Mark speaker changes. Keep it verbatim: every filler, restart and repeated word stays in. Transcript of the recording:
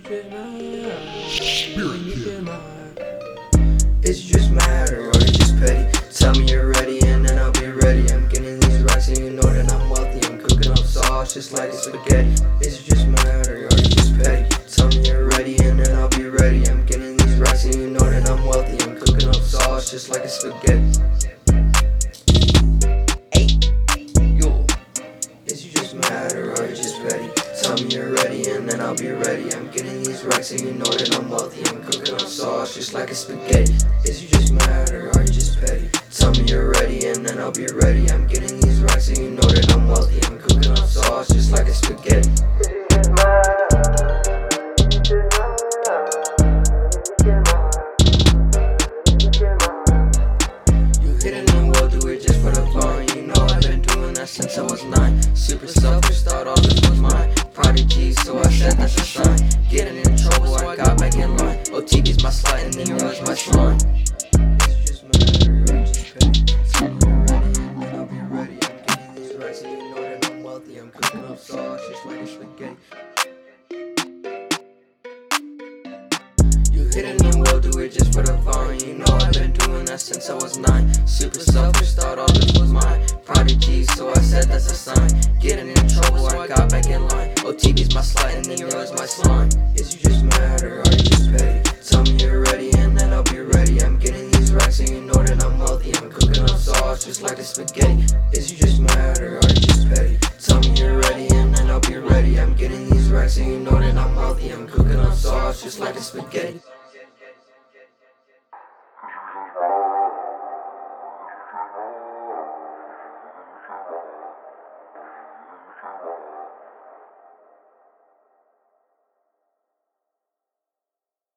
Speaker 1: Spirit Kid.
Speaker 2: Is you just mad or are you just petty? Tell me you're ready and then I'll be ready. I'm getting these racks and you know that I'm wealthy. I'm cooking up sauce just like spaghetti. Is you just mad or are you just petty? Tell me you're ready and then I'll be ready. I'm getting these racks and you know that I'm wealthy. I'm cooking up sauce just like a spaghetti. Yo, is you just mad or are you just petty? Tell me you're ready and then I'll be ready. I'm getting these racks and you know that I'm wealthy. I'm cooking up sauce just like a spaghetti. Is you just mad or are you just petty? Tell me you're ready and then I'll be ready. I'm getting these racks and you know that I'm wealthy. I'm cooking up sauce just like a spaghetti. You hit it and we'll do it just for the fun. You know I've been doing that since I was nine. Super selfish, thought all this was mine. Prodigy, so I said that's a sign. Getting in trouble, I got back in line. O T B's my slut and then yours my slime. I'm cooking up sauce just like a spaghetti. You hit it and we'll do it just for the fun. You know I've been doing that since I was nine. Super selfish, thought all this was mine. Prodigy, so I said that's a sign. Getting in trouble, I got back in line. O T B's my slut and then yours my slime. Is you just mad or are you just petty? Tell me you're ready and then I'll be ready. I'm getting these racks and you know that I'm wealthy. I'm cooking up sauce just like a spaghetti. Is you just mad or are you just petty? Tell me you're ready and then I'll be ready. I'm getting these racks and you know that I'm wealthy. I'm cooking up sauce just like a spaghetti.
Speaker 3: Thank you.